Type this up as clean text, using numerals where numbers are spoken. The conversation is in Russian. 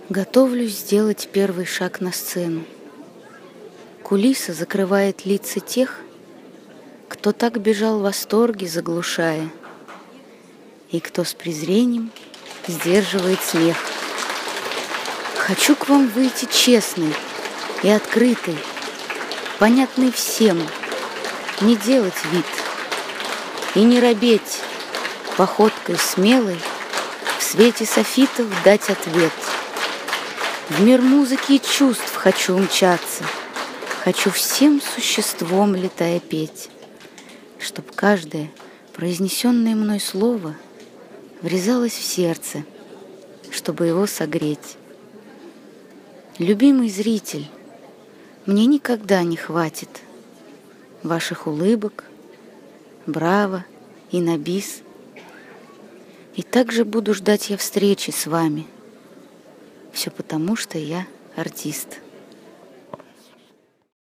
Готовлюсь сделать первый шаг на сцену. Кулиса закрывает лица тех, кто так бежал в восторге, заглушая, и кто с презрением сдерживает смех. Хочу к вам выйти честный и открытый, понятный всем, не делать вид и не робеть, походкой смелой в свете софитов дать ответ. В мир музыки и чувств хочу умчаться, хочу всем существом, летая, петь, чтоб каждое произнесенное мной слово врезалось в сердце, чтобы его согреть. Любимый зритель, мне никогда не хватит ваших улыбок, браво и на бис. И также буду ждать я встречи с вами. Все потому, что я артист.